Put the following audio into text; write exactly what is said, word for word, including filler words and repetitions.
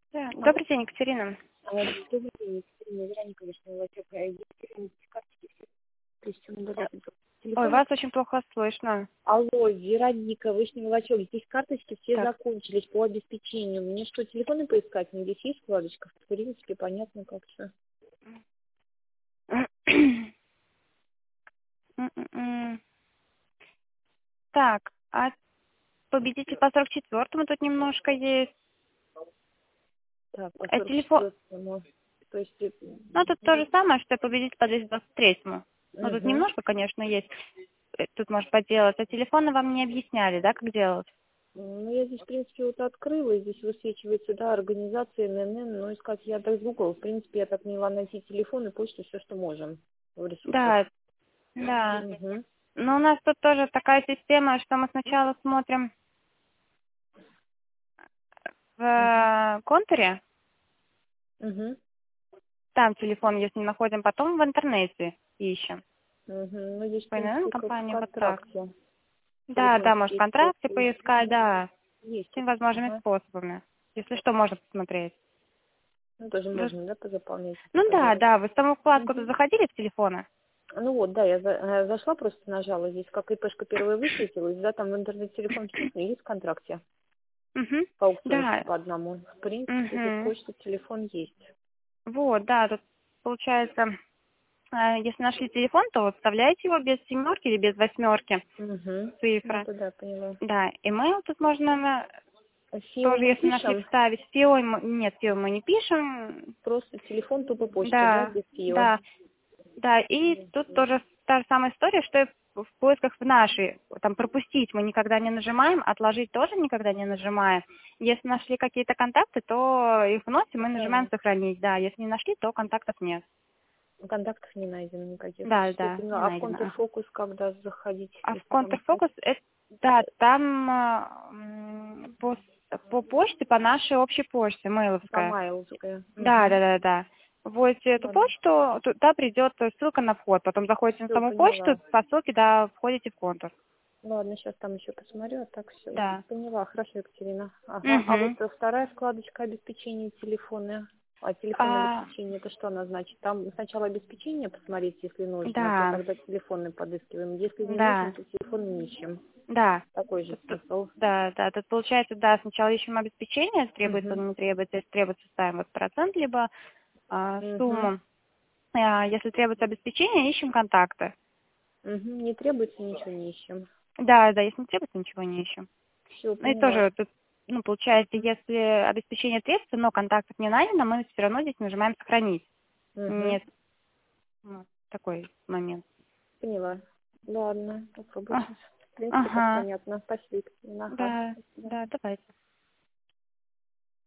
Да. Добрый день, Екатерина. А, Добрый день, Екатерина Вероника, Вишнева Латек. Есть карточки, все тысячу долларов. Ой, Телефон. вас очень плохо слышно. Алло, Вероника, Вишнева Латек. Здесь карточки все Так. закончились по обеспечению. Мне что, телефоны поискать? Ну, здесь есть вкладочка? В принципе, понятно, как все. М-м-м. Так, а победитель по сорок четвёртому тут немножко есть. Так, по А сорок телефон... четвёртому. То есть, э, Ну, тут то же самое, что победитель по двести двадцать третьему. Ну, тут угу. немножко, конечно, есть. Э, Тут может поделать. А телефоны вам не объясняли, да, как делать? Ну, я здесь, в принципе, вот открыла, и здесь высвечивается, да, организация эн эн эн, но искать я так Google. В принципе, я так поняла, найти телефон и почту, все, что можем в ресурсах. Да, да. Угу. Но у нас тут тоже такая система, что мы сначала смотрим в Угу. э, контуре, Угу. там телефон, если находим, потом в интернете ищем. Угу. Ну, здесь, в По ин эн принципе, как в компании вот так. контракте. Да, да, может, в Телефончики есть контракте просто. поискать, да, Есть. всеми возможными Ага. способами. Если что, можно посмотреть. Ну, тоже Ну, можно, да, позаполнять и ну да, показать. да, вы в саму вкладку тут Угу. заходили в телефоны? Ну вот, да, я за- э, зашла, просто нажала. Здесь как ИПшка первая высветилась, да, там в интернет-телефон телефон есть в контракте Угу. по аукциончику Да. по одному. В принципе, тут Угу. почта, телефон есть. Вот, да, тут получается, э, если нашли телефон, то вот вставляете его без семерки или без восьмерки Угу. Ну, цифры. это да, поняла. Да, имейл тут можно ФИО тоже, мы если нашли, пишем, вставить. ФИО, м- нет, ФИО мы не пишем. просто телефон, тупо почта, да, Да, без ФИО. да, да, и тут Угу. тоже та же самая история, что и в поисках в нашей, там, пропустить мы никогда не нажимаем, отложить тоже никогда не нажимаем. Если нашли какие-то контакты, то их вносим и нажимаем Сохранить. сохранить, да, если не нашли, то контактов нет. Контактов не найдено никаких. Да, Все да, не поняла. А в найдено. Ага. контрфокус когда заходить, А в если там искать? контрфокус, это, да, там а, м, по, с- по почте, по нашей общей почте, мейловская. Самайловская. Да, Угу. да, да, да. Вводите эту Ладно. почту, туда придет ссылка на вход. Потом заходите на Все, саму почту, поняла. по ссылке, да, входите в контур. Ладно, сейчас там еще посмотрю, а так все. Да. Поняла, хорошо, Екатерина. Ага. А вот Угу. э, вторая вкладочка обеспечения телефона. А телефонное А, обеспечение, это что она значит? Там сначала обеспечение посмотреть, если нужно, то да, тогда телефонный подыскиваем. Если не нужно, да, то телефон не ищем. да. Такой же Тут- тут- смысл. да, да, тут получается, да, сначала ищем обеспечение, требуется, Угу. не требуется, если требуется, ставим вот процент, либо а, Угу. сумму. А, если требуется обеспечение, ищем контакты. Угу. Не требуется, ничего не ищем. Да, да, если не требуется, ничего не ищем. Все, Ну и поняла. тоже тут, ну, получается, если обеспечение требуется, но контактов не найдено, мы все равно здесь нажимаем «Сохранить». Угу. Нет, ну, такой момент. Поняла. Ладно, попробую А, сейчас. В принципе, так ага, понятно. Спасибо, Екатерина. Ага. да, Спасибо. да, давайте.